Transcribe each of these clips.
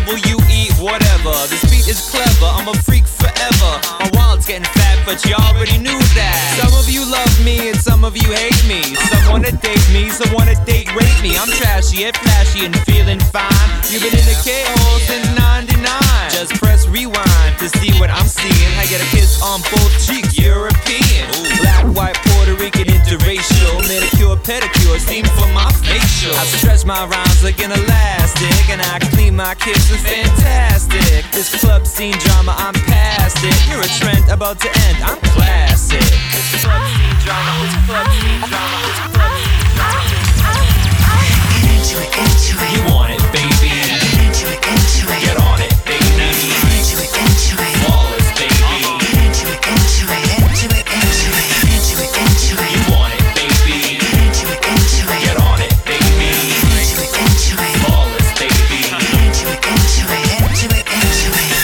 WWE, whatever. This beat is clever, I'm a freak forever. My wallet's getting fat, but you already knew that. Some of you love me and some of you hate me. Some wanna date me, some wanna date rape me. I'm trashy and flashy and feeling fine. You've been in the K-hole since 99. Just press rewind to see what I'm seeing. I get a kiss on both cheeks, European. Black, white, Puerto Rican, interracial. Manicure, pedicure, steam for my facial. I stretch my rhymes like an elastic, and I clean my kisses fantastic. This club scene drama, I'm past it. You're a trend about to end, I'm classic. This club scene drama, this club scene drama, this club scene drama. Get into it, into it. You want it, baby. Get into it, into it. Get on it, baby. Get into it, into it. Flawless, baby. Get into it, into it. Into it, into it. Into it, into it. You want it, baby. Get into it, into it. Get on it, baby. Get into it, into it. Flawless, baby. Get into it, into it. Into it, into it.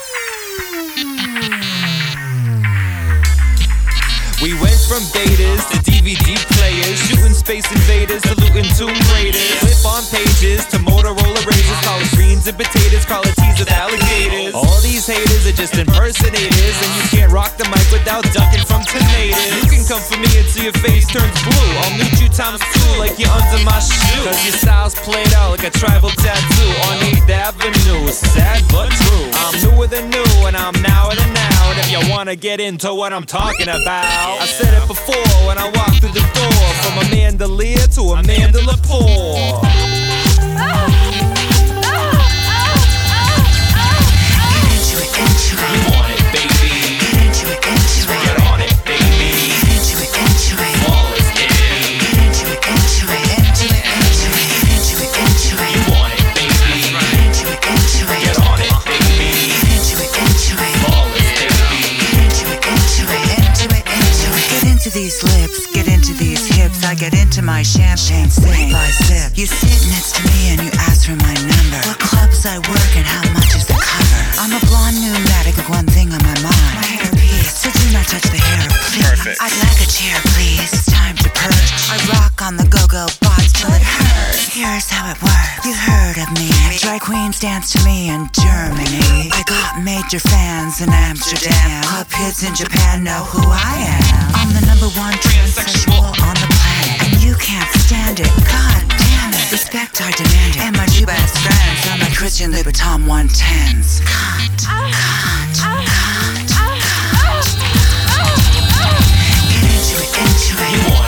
We went from betas to DVD players, shooting Space Invaders to looting Tomb Raiders. Flip on pages to Motorola razors, collard greens and potatoes, collard teas with alligators. All these haters are just impersonators, and you can't rock the mic without ducking from tomatoes. You can come for me until your face turns blue. I'll meet you times two like you're under my shoe. Cause your style's played out like a tribal tattoo on 8th Avenue. Sad but true. I'm newer than new and I'm nower than now. And if you wanna get into what I'm talking about, I said it before when I walked through the door. From a mandolier to a mandala pour. Get into it, into it. You want it, baby. Get into it, into it. Get on it, baby. Get into it, into it. Flawless, baby. Get into it, into it. Into it, into it. Into it, into it. You want it, baby. Get into it, into it. Get on it, baby. Get into it, into it. Flawless, baby. Get into it, into it. Into it, into it. Get into these lips, get into these hips. I get into my champagne sip by sip. You sit next to me and you ask for my number. What clubs I work and how much is the cover? I'm a blonde pneumatic with one thing on my mind. My hairpiece, so do not touch the hair, please. Perfect. I'd like a chair, please. It's time to perch. I rock on the go-go box till it hurts. Here's how it works. You heard of me. Drag queens dance to me in Germany. I got major fans in Amsterdam. Club kids in Japan know who I am. I'm the #1 transsexual on the planet, and you can't stand it. God damn it. Respect I demand it. And my two best friends are my Christian Louboutin 110s. Cunt, cunt, cunt, cunt. Get into it, into it. You want